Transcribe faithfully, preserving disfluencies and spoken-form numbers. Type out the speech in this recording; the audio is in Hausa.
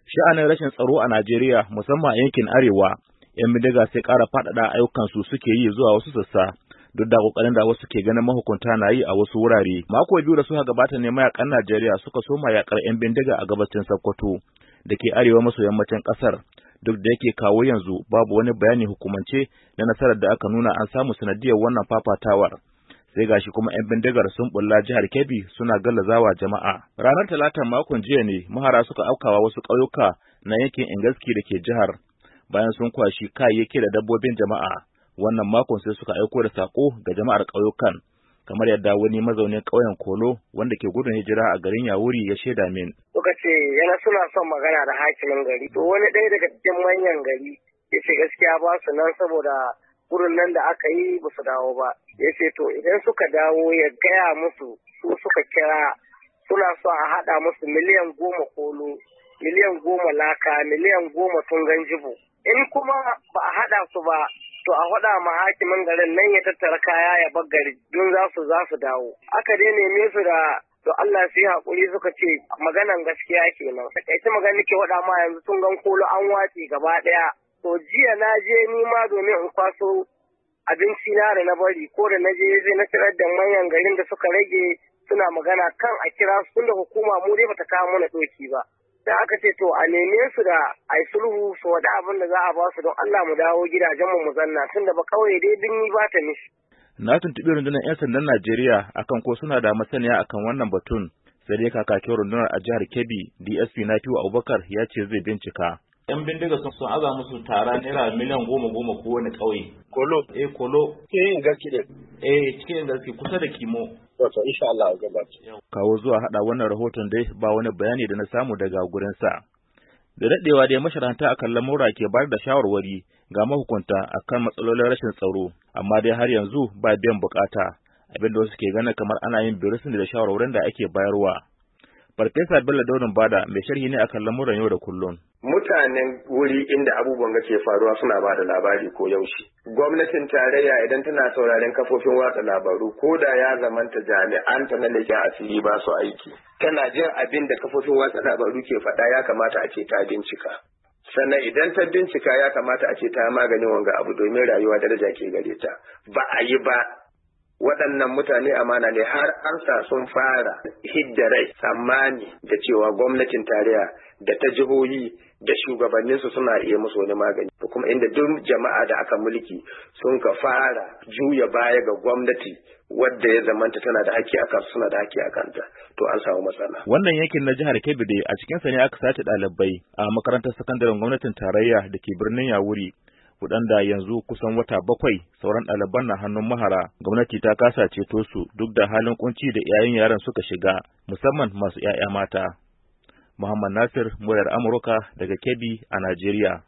Sha'anin rashin tsaro a Najeriya musamman a yankin Arewa, 'yan bindiga sai ƙara faɗaɗa ayyukansu suke yi zuwa wasu sassa, duk da ƙoƙarin da wasu ke ganin mahukunta na yi a wasu wurare. Mako biyu da suka gabata ne mayakan Najeriya suka soma yaƙar 'yan bindiga a gabacin Sokoto da ke arewa maso yammacin ƙasar, duk da yake kawo yanzu babu wani bayani hukumance na nasarar da aka nuna an samu sanadiyar wannan fafatawar. Sai gashi kuma 'yan bindigar sun bulla jihar Kebbi suna gallazawa jama'a. Ranar Talata makon jiya ne mahara suka aukawa wasu ƙauyuka na yankin Ingaski da ke jihar, bayan sun kwashi kayayyaki da dabbobin jama'a. Wannan makon sai suka aiko da sako ga jama'ar ƙauyukan, kamar yadda wani mazaunin ƙauyen Kolo wanda ke gudun hijira a garin Yawuri ya shaida min. Suka ce yana suna son magana da hakimin gari. To wani ɗaya daga cikin manyan gari ya ce gaskiya ba su nan saboda wurin nan da aka yi ba su dawo ba. Ya ce to idan suka dawo ya gaya musu su suka kira suna so a haɗa musu miliyan goma kolo, miliyan goma laka, miliyan goma tungan jibo. In kuma ba a haɗa su ba to a faɗa ma hakimin garin nan ya tattara kaya ya bar gari don za su za su dawo. Aka dai neme su da to Allah su yi haƙuri suka ce maganan gaskiya kenan. Takaice magana ke waɗa ma yanzu tungan kolo an watse gaba ɗaya. To jiya na je ni ma domin in kwaso abinci na da na bari ko da na je zai na tarar da manyan garin da suka rage suna magana kan a kira su tunda hukuma mu dai bata kawo mana doki ba. Sai aka ce to a neme su da ai sulhu su wada abin da za a ba su don Allah mu dawo gidajen mu mu zanna tunda ba kawai dai binni ba ta mishi. Na tuntuɓi rundunar 'yan sandan Najeriya akan ko suna da masaniya akan wannan batun, sai dai kakakin rundunar a jihar Kebbi D S P Nafiu Abubakar ya ce zai bincika. 'Yan bindiga sun sun aza musu tara naira miliyan goma goma kowane ƙauye. Kolo? Eh, Kolo. Cikin gaske ne? Eh, cikin gaske kusa da Kimo. Wato, insha Allah ga baki. Kawo zuwa haɗa wannan rahoton dai ba wani bayani da na samu daga gurinsa. Da daɗewa dai masharanta akan lamura ke bayar da shawarwari ga mahukunta akan matsalolin rashin tsaro, amma dai har yanzu ba biyan bukata, abin da wasu ke ganin kamar ana yin birisin da shawarwarin da ake bayarwa. Farfesa Bello Daurin Bada mai sharhi ne akan lamuran yau da kullum. Mutanen wuri inda abubuwan ga ke faruwa suna ba da labari ko yaushe. Gwamnatin tarayya idan tana sauraren kafofin watsa labaru ko da ya zamanta jami'an ta na leƙen asiri ba su aiki. Tana jin abin da kafofin watsa labaru ke faɗa ya kamata a ce ta bincika. Sannan idan ta bincika ya kamata a ce ta maganin wanga abu domin rayuwa daraja ke gare ta. Ba a yi ba. Waɗannan mutane amana ne har an sa sun fara hidda rai tsammani da cewa gwamnatin tarayya da ta jihohi da shugabanninsu suna iya musu wani magani. Kuma inda duk jama'a da aka mulki sun ka fara juya baya ga gwamnati wadda ya zamanta tana da haƙƙi akan suna da haƙƙi akan ta to an samu matsala. Wannan yankin na jihar Kebbi dai a cikin sa ne aka sace ɗalibai a makarantar sakandaren gwamnatin tarayya da ke birnin Yawuri. Waɗanda yanzu kusan wata bakwai sauran ɗaliban na hannun mahara, gwamnati ta kasa ceto su duk da halin kunci da iyayen yaran suka shiga, musamman masu ‘ya'ya mata. Muhammad Nasir, muryar Amurka daga Kebbi a Najeriya.